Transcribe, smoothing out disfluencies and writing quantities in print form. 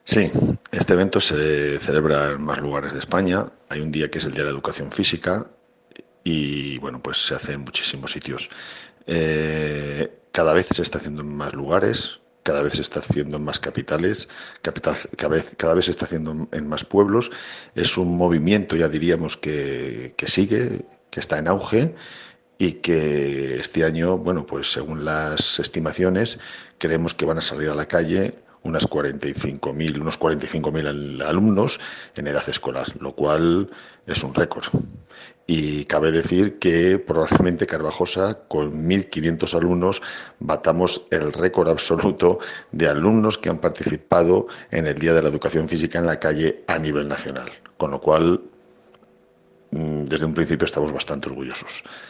Sí, este evento se celebra en más lugares de España. Hay un día que es el Día de la Educación Física y bueno, pues se hace en muchísimos sitios. Cada vez se está haciendo en más lugares, cada vez se está haciendo en más capitales, cada vez se está haciendo en más pueblos. Es un movimiento, ya diríamos, que sigue, que está en auge y que este año, bueno, pues según las estimaciones, creemos que van a salir a la calle unos 45.000 alumnos en edad escolar, lo cual es un récord. Y cabe decir que probablemente Carvajosa, con 1.500 alumnos, batamos el récord absoluto de alumnos que han participado en el Día de la Educación Física en la calle a nivel nacional. Con lo cual, desde un principio estamos bastante orgullosos.